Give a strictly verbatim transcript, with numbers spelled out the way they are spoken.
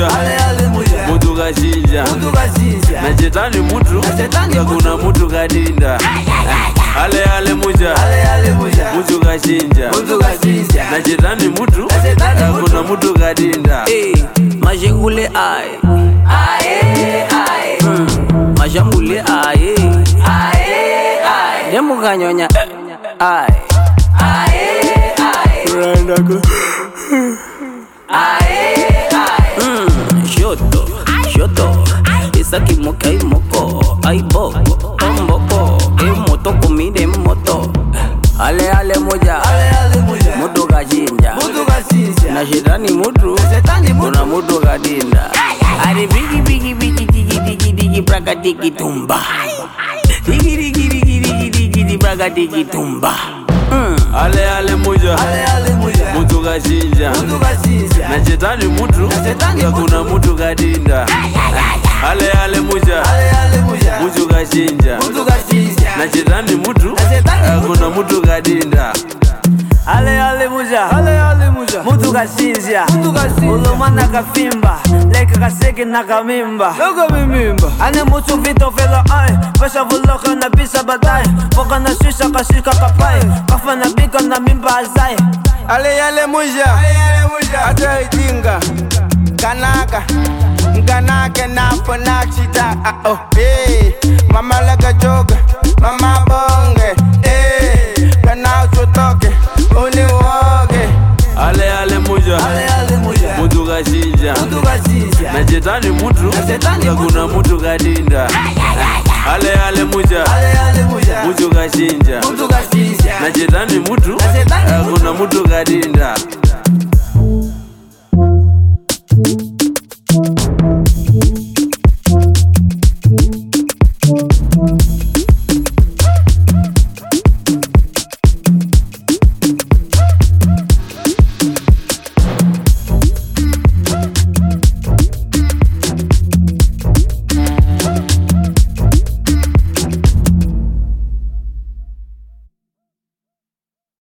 muja mutu kashinja na shetani mutu kakuna mutu kadinda. Ale ale muja mutu kashinja na shetani mutu kakuna mutu kadinda. Majengule aye aye aye majambule aye aye aye demu kanyonya aye aye aye Randako aye aye shoto shoto isaki mokai moko ai boko omboko e moto komide moto. Ale ale moja mutu kashinja na shetani mutu kuna mutu kadinda. Ari bigi bigi bigi digi digi digi braga digi tumba digi digi digi digi digi digi braga digi tumba. Ale ale muja mutu kashinja na shetani mutu kakuna mutu kadinda. Ale ale muja mutu kashinja na shetani mutu kakuna mutu kadinda. Ale ale muja mutu kashinja ulomana kafimba leka kaseke na kamimba ane mutu vito vela ay pesha vuloka na bisa badai foka na shisha kashika kapai kafa na bika na mimba azai. Ale ale muja ata itinga kanaka kanaka na fonachita oh eh mama laga joga mama bonge eh kana chotoke oni woge. Ale ale muja mutu kashinja na shetani mutu kakuna mutu kadinda. Ale ale muja mutu kashinja na shetani mutu kakuna mutu kadinda.